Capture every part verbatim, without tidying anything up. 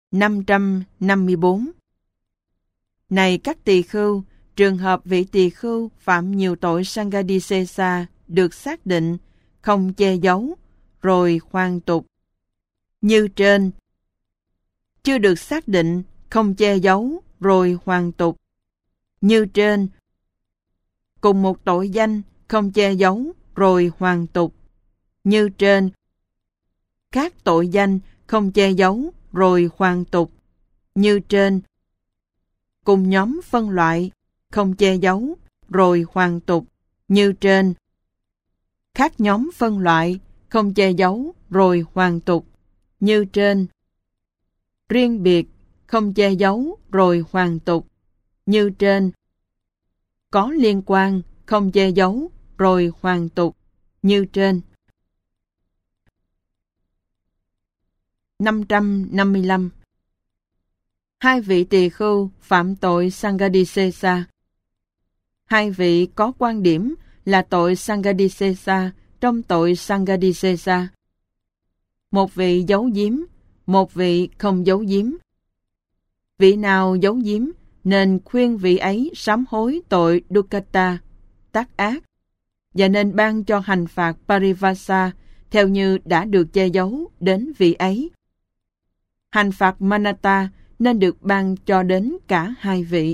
năm trăm năm mươi bốn. Này các tỳ khưu, trường hợp vị tỳ khưu phạm nhiều tội Sanghadisesa được xác định, không che giấu, rồi hoàn tục. Như trên, chưa được xác định, không che giấu, rồi hoàn tục. Như trên, cùng một tội danh, không che giấu, rồi hoàn tục. Như trên, các tội danh, không che giấu, rồi hoàn tục. Như trên, cùng nhóm phân loại, không che giấu, rồi hoàn tục. Như trên, khác nhóm phân loại, không che giấu, rồi hoàn tục. Như trên, riêng biệt, không che giấu, rồi hoàn tục. Như trên, có liên quan, không che giấu, rồi hoàn tục. Như trên. năm trăm năm mươi lăm. Hai vị tỳ khưu phạm tội Sanghadisesa. Hai vị có quan điểm là tội Sanghadisesa trong tội Sanghadisesa. Một vị giấu giếm, một vị không giấu giếm. Vị nào giấu giếm nên khuyên vị ấy sám hối tội Dukkata, tác ác, và nên ban cho hành phạt Parivasa theo như đã được che giấu đến vị ấy. Hành phạt Manata nên được ban cho đến cả hai vị.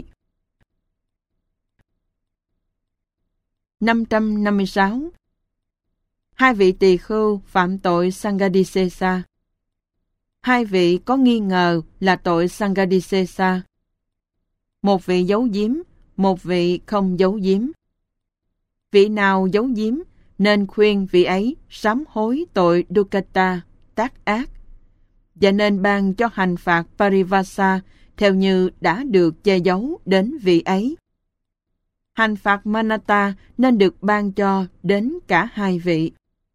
năm trăm năm mươi sáu. Hai vị tỳ khưu phạm tội Sanghadisesa. Hai vị có nghi ngờ là tội Sanghadisesa. Một vị giấu giếm, một vị không giấu giếm. Vị nào giấu giếm nên khuyên vị ấy sám hối tội Dukkata, tác ác, và nên ban cho hành phạt Parivasa theo như đã được che giấu đến vị ấy. Hành phạt Manata nên được ban cho đến cả hai vị.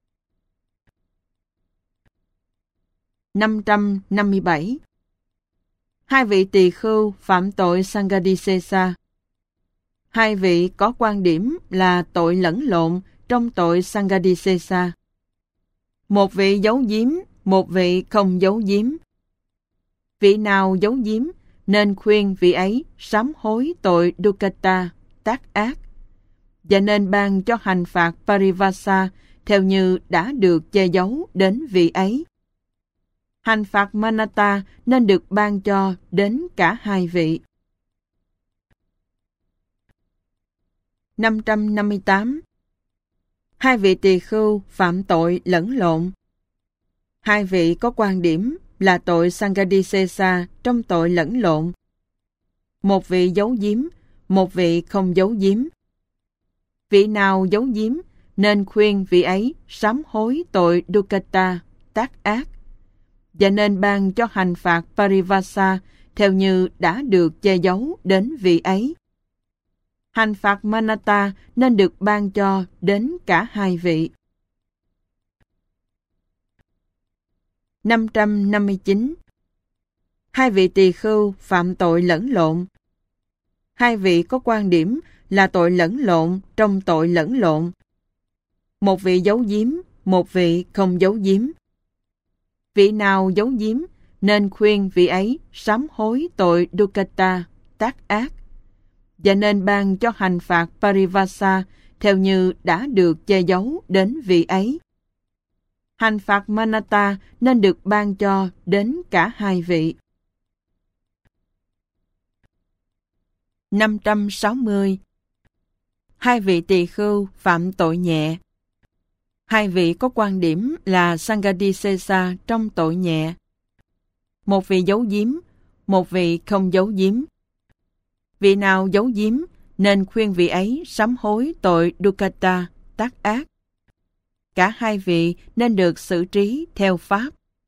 năm trăm năm mươi bảy. Hai vị tỳ khưu phạm tội Sanghadisesa. Hai vị có quan điểm là tội lẫn lộn trong tội Sanghadisesa. Một vị giấu giếm, một vị không giấu giếm. Vị nào giấu giếm nên khuyên vị ấy sám hối tội Dukkata, tác ác, và nên ban cho hành phạt Parivasa theo như đã được che giấu đến vị ấy. Hành phạt Manata nên được ban cho đến cả hai vị. năm trăm năm mươi tám. Hai vị tỳ khưu phạm tội lẫn lộn. Hai vị có quan điểm là tội Sanghadisesa trong tội lẫn lộn. Một vị giấu giếm, một vị không giấu giếm. Vị nào giấu giếm nên khuyên vị ấy sám hối tội Dukkata, tác ác, và nên ban cho hành phạt Parivasa theo như đã được che giấu đến vị ấy. Hành phạt Manata nên được ban cho đến cả hai vị. năm trăm năm mươi chín. Hai vị tỳ khưu phạm tội lẫn lộn. Hai vị có quan điểm là tội lẫn lộn trong tội lẫn lộn. Một vị giấu giếm, một vị không giấu giếm. Vị nào giấu giếm nên khuyên vị ấy sám hối tội Dukkata, tác ác, và nên ban cho hành phạt Parivasa theo như đã được che giấu đến vị ấy. Hành phạt Manata nên được ban cho đến cả hai vị. năm trăm sáu mươi. Hai vị tỳ khưu phạm tội nhẹ. Hai vị có quan điểm là Sanghadisesa trong tội nhẹ. Một vị giấu giếm, một vị không giấu giếm. Vị nào giấu giếm nên khuyên vị ấy sám hối tội Dukkata, tác ác. Cả hai vị nên được xử trí theo pháp.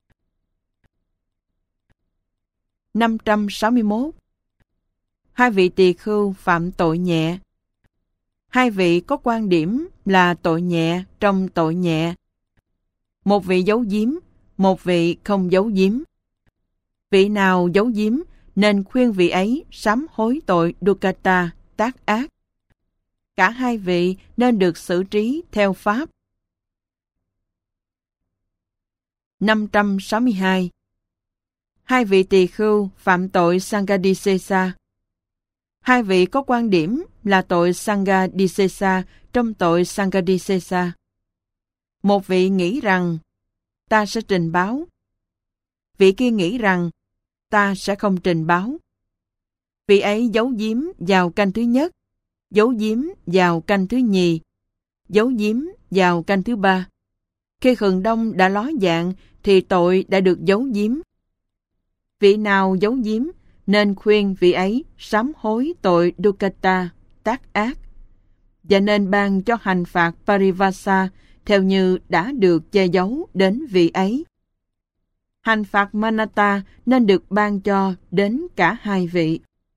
năm trăm sáu mươi mốt. Hai vị tỳ khưu phạm tội nhẹ. Hai vị có quan điểm là tội nhẹ trong tội nhẹ. Một vị giấu giếm, một vị không giấu giếm. Vị nào giấu giếm nên khuyên vị ấy sám hối tội Dukkata, tác ác. Cả hai vị nên được xử trí theo pháp. năm trăm sáu mươi hai. Hai vị tỳ khưu phạm tội Sanghadisesa. Hai vị có quan điểm là tội Sanghadisesa trong tội Sanghadisesa. Một vị nghĩ rằng ta sẽ trình báo. Vị kia nghĩ rằng ta sẽ không trình báo. Vị ấy giấu giếm vào canh thứ nhất, giấu giếm vào canh thứ nhì, giấu giếm vào canh thứ ba. Khi hừng đông đã ló dạng thì tội đã được giấu giếm. Vị nào giấu giếm nên khuyên vị ấy sám hối tội Dukkata, tác ác, và nên ban cho hành phạt Parivasa theo như đã được che giấu đến vị ấy. Hành phạt Manata nên được ban cho đến cả hai vị.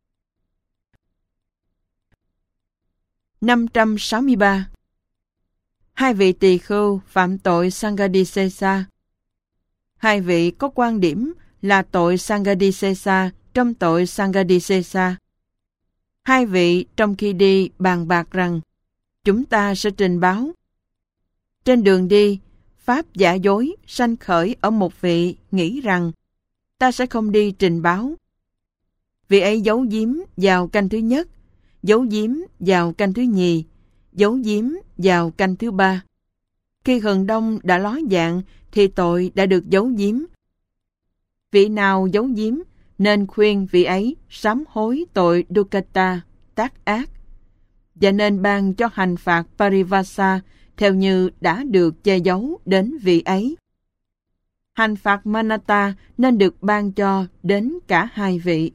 năm trăm sáu mươi ba. Hai vị tỳ khưu phạm tội Sanghadisesa. Hai vị có quan điểm là tội Sanghadisesa trong tội Sanghadisesa. Hai vị trong khi đi bàn bạc rằng chúng ta sẽ trình báo. Trên đường đi, pháp giả dối sanh khởi ở một vị nghĩ rằng ta sẽ không đi trình báo. Vị ấy giấu giếm vào canh thứ nhất, giấu giếm vào canh thứ nhì, giấu giếm vào canh thứ ba. Khi hừng đông đã ló dạng thì tội đã được giấu giếm. Vị nào giấu giếm nên khuyên vị ấy sám hối tội Dukkata, tác ác, và nên ban cho hành phạt Parivasa theo như đã được che giấu đến vị ấy. Hành phạt Manata nên được ban cho đến cả hai vị.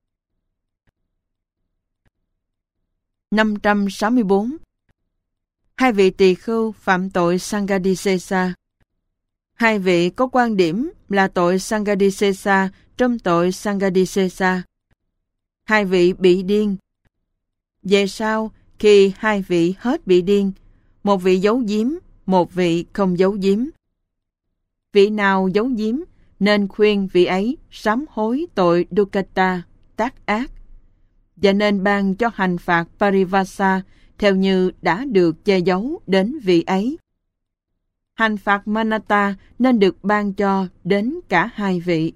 năm trăm sáu mươi bốn. Hai vị tỳ khưu phạm tội Sanghadisesa. Hai vị có quan điểm là tội Sanghadisesa trong tội Sanghadisesa. Hai vị bị điên. Về sau, khi hai vị hết bị điên, một vị giấu giếm, một vị không giấu giếm. Vị nào giấu giếm nên khuyên vị ấy sám hối tội Dukkata, tác ác, và nên ban cho hành phạt Parivasa theo như đã được che giấu đến vị ấy. Hành phạt Manata nên được ban cho đến cả hai vị.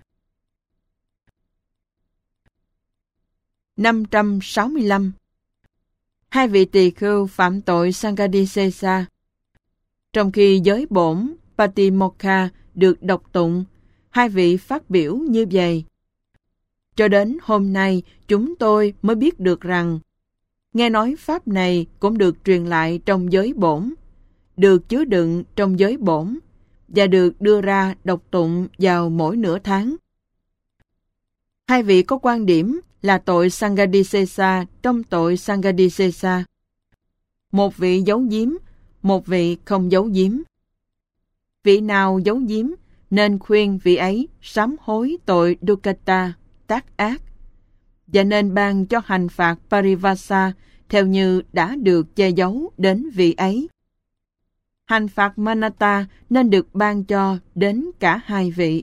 năm trăm sáu mươi lăm. Hai vị tỳ khưu phạm tội Sanghadisesa. Trong khi giới bổn Patimokkha được đọc tụng, hai vị phát biểu như vậy. Cho đến hôm nay, chúng tôi mới biết được rằng, nghe nói pháp này cũng được truyền lại trong giới bổn, được chứa đựng trong giới bổn, và được đưa ra đọc tụng vào mỗi nửa tháng. Hai vị có quan điểm là tội Sanghadisesa trong tội Sanghadisesa. Một vị giấu giếm, một vị không giấu giếm. Vị nào giấu giếm nên khuyên vị ấy sám hối tội Dukkata, tác ác, và nên ban cho hành phạt Parivasa theo như đã được che giấu đến vị ấy. Hành phạt Manata nên được ban cho đến cả hai vị.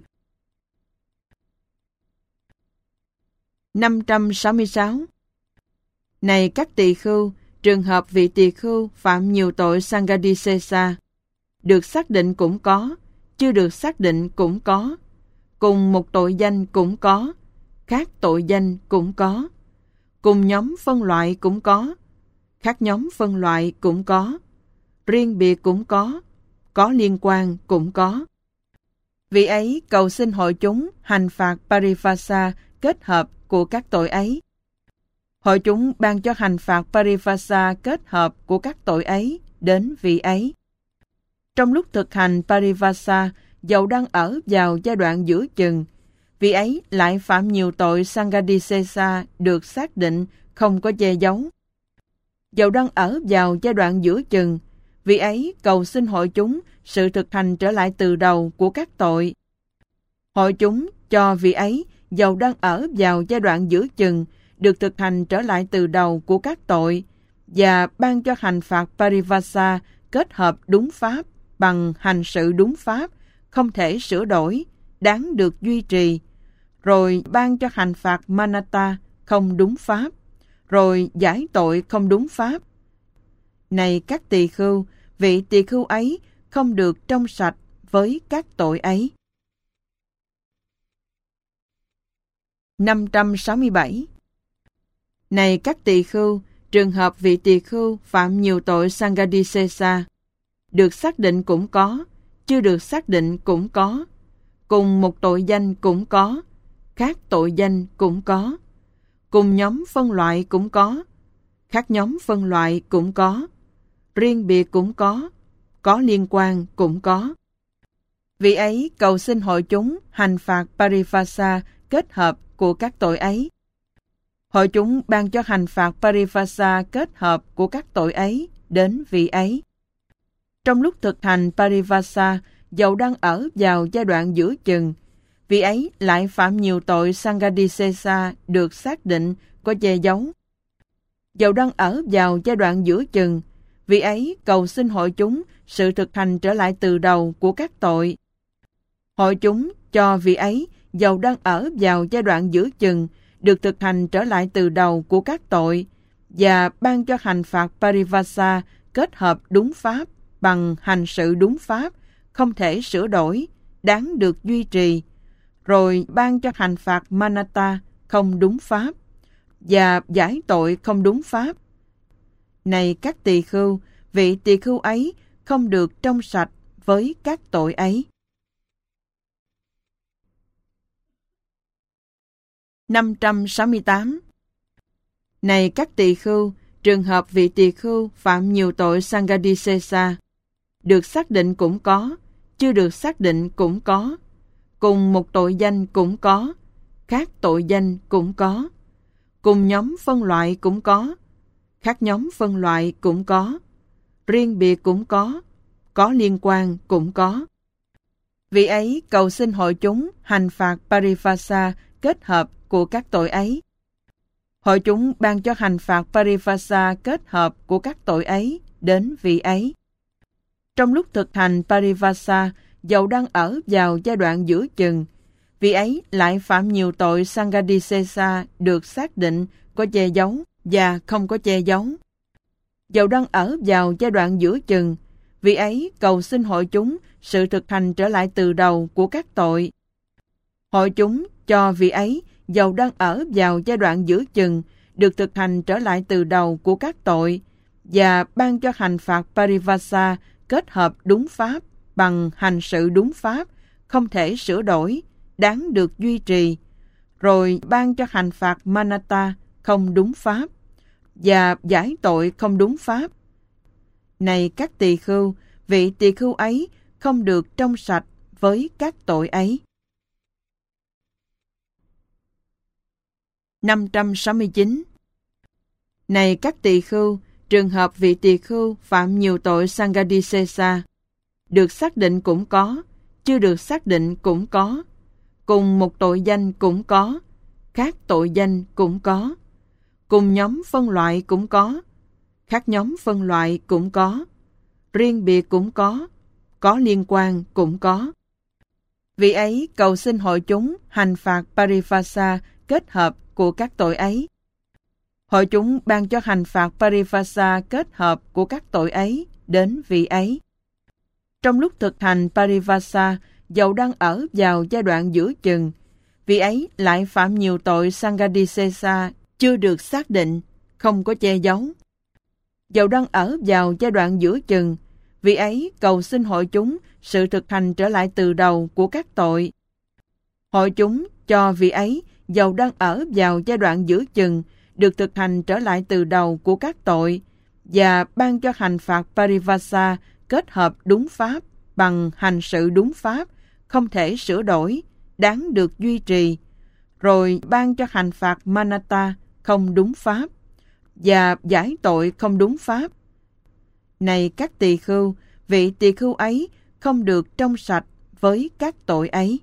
năm trăm sáu mươi sáu. Này các tỳ khưu, trường hợp vị tỳ khưu phạm nhiều tội Sanghadisesa, được xác định cũng có, chưa được xác định cũng có, cùng một tội danh cũng có, khác tội danh cũng có, cùng nhóm phân loại cũng có, khác nhóm phân loại cũng có, riêng biệt cũng có, có liên quan cũng có. Vị ấy cầu xin hội chúng hành phạt Parivasa kết hợp của các tội ấy. Hội chúng ban cho hành phạt Parivasa kết hợp của các tội ấy đến vị ấy. Trong lúc thực hành Parivasa, dầu đang ở vào giai đoạn giữa chừng, vị ấy lại phạm nhiều tội Sanghadisesa được xác định không có che giấu. Dầu đang ở vào giai đoạn giữa chừng, vị ấy cầu xin hội chúng sự thực hành trở lại từ đầu của các tội. Hội chúng cho vị ấy dầu đang ở vào giai đoạn giữa chừng được thực hành trở lại từ đầu của các tội và ban cho hành phạt Parivasa kết hợp đúng pháp bằng hành sự đúng pháp, không thể sửa đổi, đáng được duy trì, rồi ban cho hành phạt Manata không đúng pháp, rồi giải tội không đúng pháp. Này các tỳ khưu, vị tỳ khưu ấy không được trong sạch với các tội ấy. năm trăm sáu mươi bảy. Này các tỳ khưu, trường hợp vị tỳ khưu phạm nhiều tội Sanghadisesa, được xác định cũng có, chưa được xác định cũng có, cùng một tội danh cũng có, khác tội danh cũng có, cùng nhóm phân loại cũng có, khác nhóm phân loại cũng có, riêng biệt cũng có, có liên quan cũng có. Vị ấy cầu xin hội chúng hành phạt Parivasa kết hợp của các tội ấy. Hội chúng ban cho hành phạt Parivasa kết hợp của các tội ấy đến vị ấy. Trong lúc thực hành Parivasa, dầu đang ở vào giai đoạn giữa chừng, vị ấy lại phạm nhiều tội Sanghadisesa được xác định có che giấu. Dầu đang ở vào giai đoạn giữa chừng, vị ấy cầu xin hội chúng sự thực hành trở lại từ đầu của các tội. Hội chúng cho vị ấy dầu đang ở vào giai đoạn giữa chừng được thực hành trở lại từ đầu của các tội và ban cho hành phạt Parivasa kết hợp đúng pháp bằng hành sự đúng pháp, không thể sửa đổi, đáng được duy trì, rồi ban cho hành phạt Manata không đúng pháp và giải tội không đúng pháp. Này các tỳ khưu, vị tỳ khưu ấy không được trong sạch với các tội ấy. năm trăm sáu mươi tám. Này các tỳ khưu, trường hợp vị tỳ khưu phạm nhiều tội Sanghadisesa, được xác định cũng có, chưa được xác định cũng có, cùng một tội danh cũng có, khác tội danh cũng có, cùng nhóm phân loại cũng có, khác nhóm phân loại cũng có, riêng biệt cũng có, có liên quan cũng có. Vị ấy cầu xin hội chúng hành phạt Parivasa kết hợp của các tội ấy. Hội chúng ban cho hành phạt Parivasa kết hợp của các tội ấy đến vị ấy. Trong lúc thực hành Parivasa, dầu đang ở vào giai đoạn giữa chừng, vị ấy lại phạm nhiều tội Sanghadisesa được xác định có che giấu và không có che giấu. Dầu đang ở vào giai đoạn giữa chừng, vị ấy cầu xin hội chúng sự thực hành trở lại từ đầu của các tội. Hội chúng cho vị ấy dầu đang ở vào giai đoạn giữa chừng được thực hành trở lại từ đầu của các tội và ban cho hành phạt Parivasa kết hợp đúng pháp bằng hành sự đúng pháp, không thể sửa đổi, đáng được duy trì, rồi ban cho hành phạt Manata không đúng pháp và giải tội không đúng pháp. Này các tỳ khưu, vị tỳ khưu ấy không được trong sạch với các tội ấy. năm trăm sáu mươi chín. Này các tỳ khưu, trường hợp vị tỳ khưu phạm nhiều tội Sanghadisesa, được xác định cũng có, chưa được xác định cũng có, cùng một tội danh cũng có, khác tội danh cũng có, cùng nhóm phân loại cũng có, khác nhóm phân loại cũng có, riêng biệt cũng có, có liên quan cũng có. Vị ấy cầu xin hội chúng hành phạt Parivasa kết hợp của các tội ấy. Hội chúng ban cho hành phạt Parivasa kết hợp của các tội ấy đến vị ấy. Trong lúc thực hành Parivasa, dầu đang ở vào giai đoạn giữa chừng, vị ấy lại phạm nhiều tội Sanghadisesa chưa được xác định, không có che giấu. Dầu đang ở vào giai đoạn giữa chừng, vị ấy cầu xin hội chúng sự thực hành trở lại từ đầu của các tội. Hội chúng cho vị ấy dầu đang ở vào giai đoạn giữa chừng được thực hành trở lại từ đầu của các tội và ban cho hành phạt Parivasa kết hợp đúng pháp bằng hành sự đúng pháp, không thể sửa đổi, đáng được duy trì, rồi ban cho hành phạt Manata không đúng pháp và giải tội không đúng pháp. Này các tỳ khưu, vị tỳ khưu ấy không được trong sạch với các tội ấy.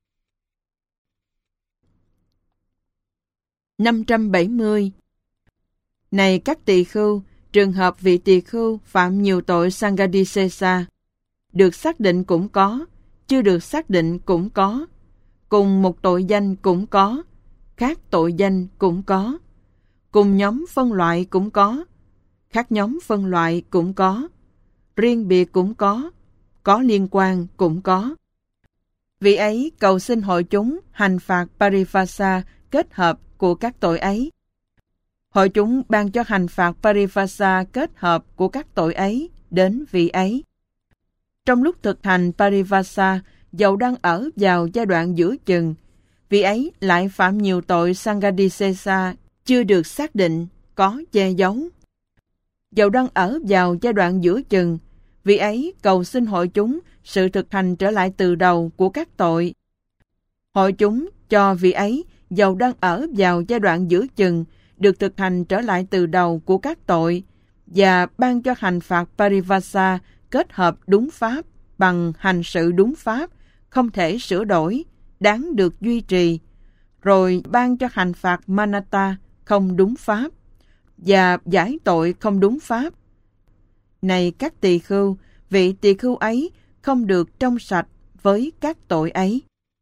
năm trăm bảy mươi. Này các tỳ khưu, trường hợp vị tỳ khưu phạm nhiều tội Sanghadisesa, được xác định cũng có, chưa được xác định cũng có, cùng một tội danh cũng có, khác tội danh cũng có, cùng nhóm phân loại cũng có, khác nhóm phân loại cũng có, riêng biệt cũng có, có liên quan cũng có. Vị ấy cầu xin hội chúng hành phạt Parivasa kết hợp của các tội ấy. Hội chúng ban cho hành phạt Parivasa kết hợp của các tội ấy đến vị ấy. Trong lúc thực hành Parivasa, dầu đang ở vào giai đoạn giữa chừng, vị ấy lại phạm nhiều tội Sanghadisesa chưa được xác định, có che giấu. Dầu đang ở vào giai đoạn giữa chừng, vị ấy cầu xin hội chúng sự thực hành trở lại từ đầu của các tội. Hội chúng cho vị ấy dầu đang ở vào giai đoạn giữa chừng được thực hành trở lại từ đầu của các tội và ban cho hành phạt Parivasa kết hợp đúng pháp bằng hành sự đúng pháp, không thể sửa đổi, đáng được duy trì, rồi ban cho hành phạt Manata không đúng pháp và giải tội không đúng pháp. Này các tỳ khưu, vị tỳ khưu ấy không được trong sạch với các tội ấy.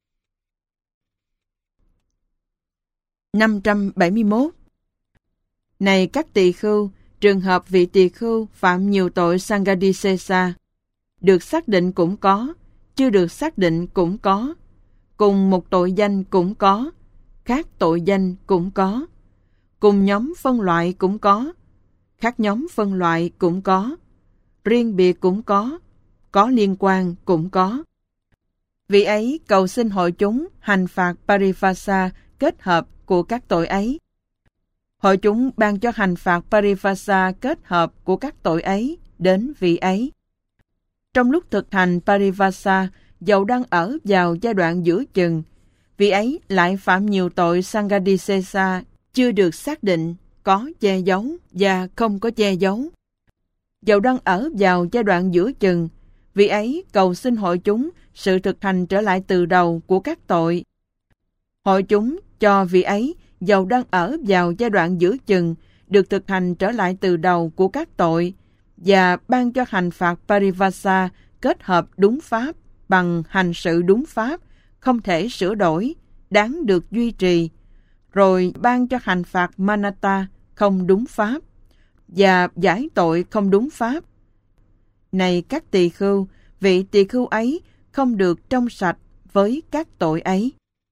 năm trăm bảy mươi mốt. Này các tỳ khưu, trường hợp vị tỳ khưu phạm nhiều tội Sanghadisesa, được xác định cũng có, chưa được xác định cũng có, cùng một tội danh cũng có, khác tội danh cũng có, cùng nhóm phân loại cũng có, khác nhóm phân loại cũng có, riêng biệt cũng có, có liên quan cũng có. Vị ấy cầu xin hội chúng hành phạt Parivasa kết hợp của các tội ấy. Hội chúng ban cho hành phạt Parivasa kết hợp của các tội ấy đến vị ấy. Trong lúc thực hành Parivasa, dầu đang ở vào giai đoạn giữa chừng, vị ấy lại phạm nhiều tội Sanghadisesa chưa được xác định, có che giấu và không có che giấu. Dầu đang ở vào giai đoạn giữa chừng, vị ấy cầu xin hội chúng sự thực hành trở lại từ đầu của các tội. Hội chúng cho vị ấy dầu đang ở vào giai đoạn giữa chừng được thực hành trở lại từ đầu của các tội và ban cho hành phạt Parivasa kết hợp đúng pháp bằng hành sự đúng pháp, không thể sửa đổi, đáng được duy trì, rồi ban cho hành phạt Manata không đúng pháp và giải tội không đúng pháp. Này các tỳ khưu, vị tỳ khưu ấy không được trong sạch với các tội ấy.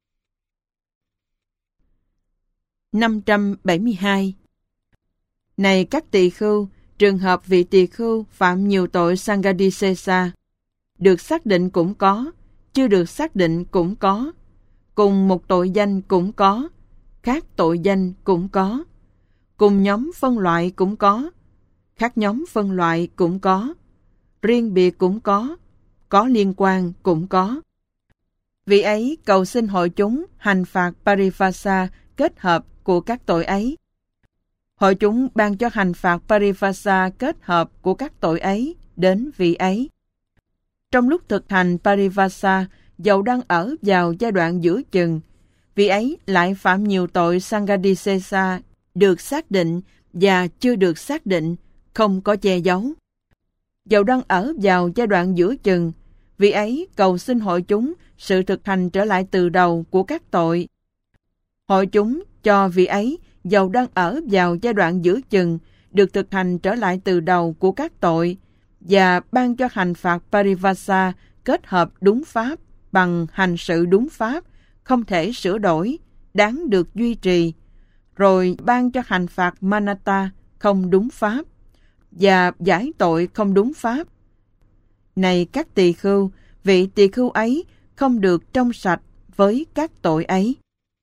năm trăm bảy mươi hai. Này các tỳ khưu, trường hợp vị tỳ khưu phạm nhiều tội Sanghadisesa, được xác định cũng có, chưa được xác định cũng có, cùng một tội danh cũng có, khác tội danh cũng có, cùng nhóm phân loại cũng có, khác nhóm phân loại cũng có, riêng biệt cũng có, có liên quan cũng có. Vị ấy cầu xin hội chúng hành phạt Parivasa kết hợp của các tội ấy. Hội chúng ban cho hành phạt Parivasa kết hợp của các tội ấy đến vị ấy. Trong lúc thực hành Parivasa, dầu đang ở vào giai đoạn giữa chừng, vị ấy lại phạm nhiều tội Sanghadisesa được xác định và chưa được xác định, không có che giấu. Dầu đang ở vào giai đoạn giữa chừng, vị ấy cầu xin hội chúng sự thực hành trở lại từ đầu của các tội. Hội chúng cho vị ấy dầu đang ở vào giai đoạn giữa chừng được thực hành trở lại từ đầu của các tội và ban cho hành phạt Parivasa kết hợp đúng pháp bằng hành sự đúng pháp, không thể sửa đổi, đáng được duy trì, rồi ban cho hành phạt Manata không đúng pháp và giải tội không đúng pháp. Này các tỳ khưu, vị tỳ khưu ấy không được trong sạch với các tội ấy.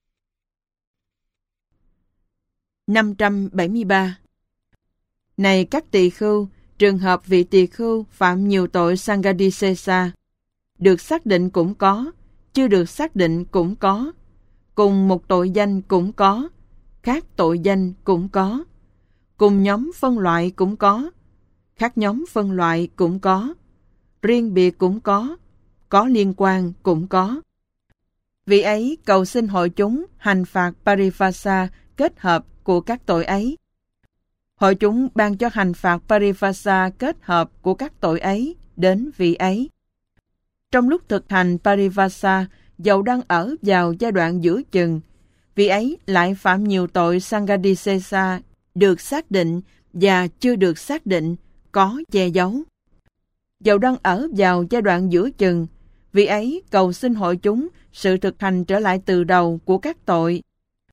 năm trăm bảy mươi ba. Này các tỳ khưu, trường hợp vị tỳ khưu phạm nhiều tội Sanghadisesa, được xác định cũng có, chưa được xác định cũng có, cùng một tội danh cũng có, khác tội danh cũng có, cùng nhóm phân loại cũng có, khác nhóm phân loại cũng có, riêng biệt cũng có, có liên quan cũng có. Vị ấy cầu xin hội chúng hành phạt Parivasa kết hợp của các tội ấy. Hội chúng ban cho hành phạt Parivasa kết hợp của các tội ấy đến vị ấy. Trong lúc thực hành Parivasa, dầu đang ở vào giai đoạn giữa chừng, vị ấy lại phạm nhiều tội Sanghadisesa được xác định và chưa được xác định, có che giấu. Dầu đang ở vào giai đoạn giữa chừng, vị ấy cầu xin hội chúng sự thực hành trở lại từ đầu của các tội.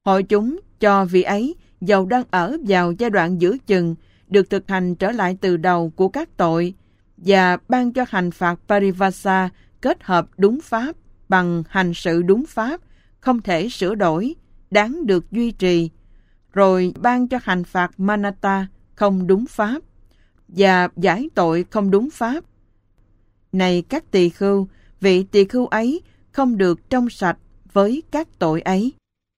Hội chúng cho vị ấy, dầu đang ở vào giai đoạn giữa chừng, được thực hành trở lại từ đầu của các tội, và ban cho hành phạt Parivasa kết hợp đúng pháp bằng hành sự đúng pháp, không thể sửa đổi, đáng được duy trì, rồi ban cho hành phạt Manata không đúng pháp, và giải tội không đúng pháp. Này các tỳ khưu, vị tỳ khưu ấy không được trong sạch với các tội ấy.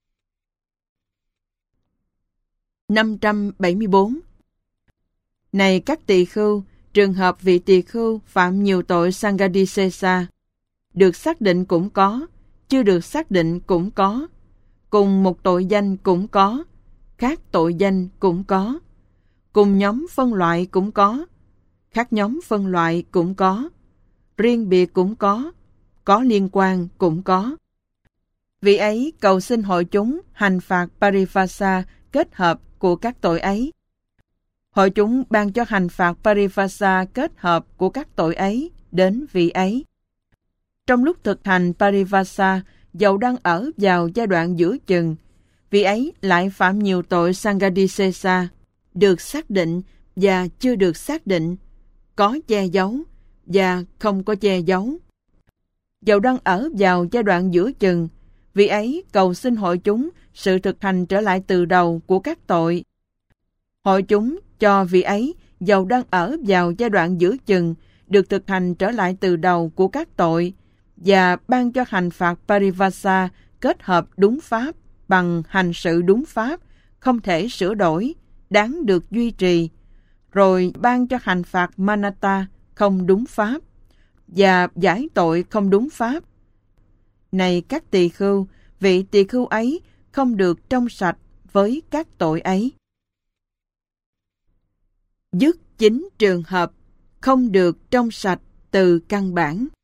năm trăm bảy mươi bốn. Này các tỳ khưu, trường hợp vị tỳ khưu phạm nhiều tội Sanghadisesa, được xác định cũng có, chưa được xác định cũng có, cùng một tội danh cũng có, khác tội danh cũng có, cùng nhóm phân loại cũng có, khác nhóm phân loại cũng có, riêng biệt cũng có, có liên quan cũng có. Vị ấy cầu xin hội chúng hành phạt Parivasa kết hợp của các tội ấy. Hội chúng ban cho hành phạt Parivasa kết hợp của các tội ấy đến vị ấy. Trong lúc thực hành Parivasa, dầu đang ở vào giai đoạn giữa chừng, vị ấy lại phạm nhiều tội Sanghadisesa, được xác định và chưa được xác định, có che giấu và không có che giấu. Dầu đang ở vào giai đoạn giữa chừng, vị ấy cầu xin hội chúng sự thực hành trở lại từ đầu của các tội. Hội chúng cho vị ấy, dầu đang ở vào giai đoạn giữa chừng, được thực hành trở lại từ đầu của các tội, và ban cho hành phạt Parivasa kết hợp đúng pháp bằng hành sự đúng pháp, không thể sửa đổi, đáng được duy trì, rồi ban cho hành phạt Manata không đúng pháp, và giải tội không đúng pháp. Này các tỳ khưu, vị tỳ khưu ấy không được trong sạch với các tội ấy. Dứt chính trường hợp không được trong sạch từ căn bản.